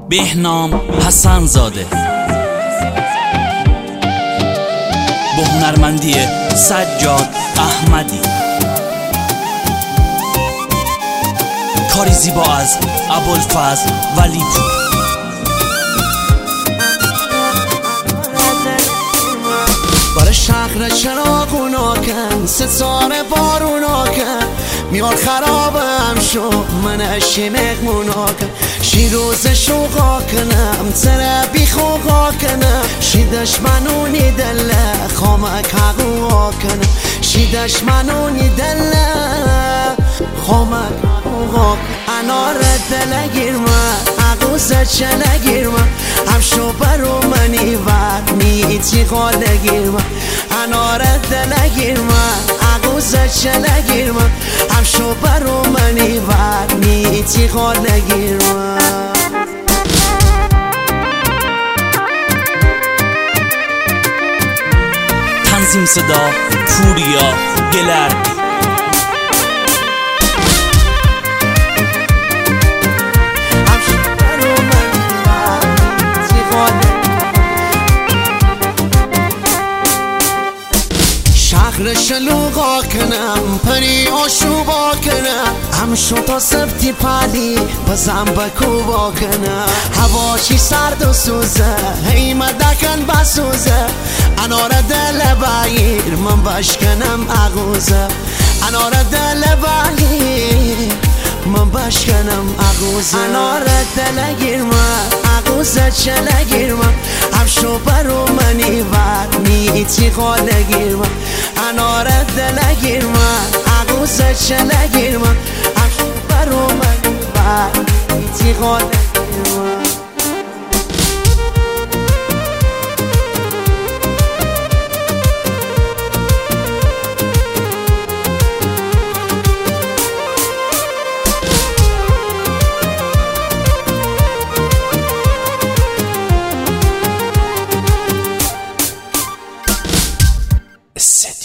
بهنام حسن زاده با هنرمندی سجاد احمدی. کاری زیبا از ابوالفضل ولیپور. بر شهر چراغونا کن ستاره بارونا کن میار خرابم شو من اشی مهمونا کن شی روز شوقا کنم تره بی خوقا کنم شی دشمنونی دله خامک حقوقا کنم شی دشمنونی دله خامک حقوقا کنم انار دل گیرمه عقوزه چله گیرمه هم شو برو منی ور نیتی قاله گیرمه انار دل گیرمه عقوزه چله گیرمه هم شو برو منی ور نیتی قاله گیرمه. تنظیم صدا پوریا گلرد. شهر شلوغا کنم پری آشوبا کنم همشو تا سبتی پلی بزن بکوبا کنم هواشی سرد و سوزه هی مدکن بسوزه انار دل بگیر من بشکنم عقوزه انار دل بگیر من بشکنم عقوزه انار دل گیرمه عقوزه چله گیرمه همشو برو منی ور نیتی قاله گیرمه انار دل گیرمه عقوزه چله گیرمه همشو برو منی ور نیتی قاله گیرمه. السد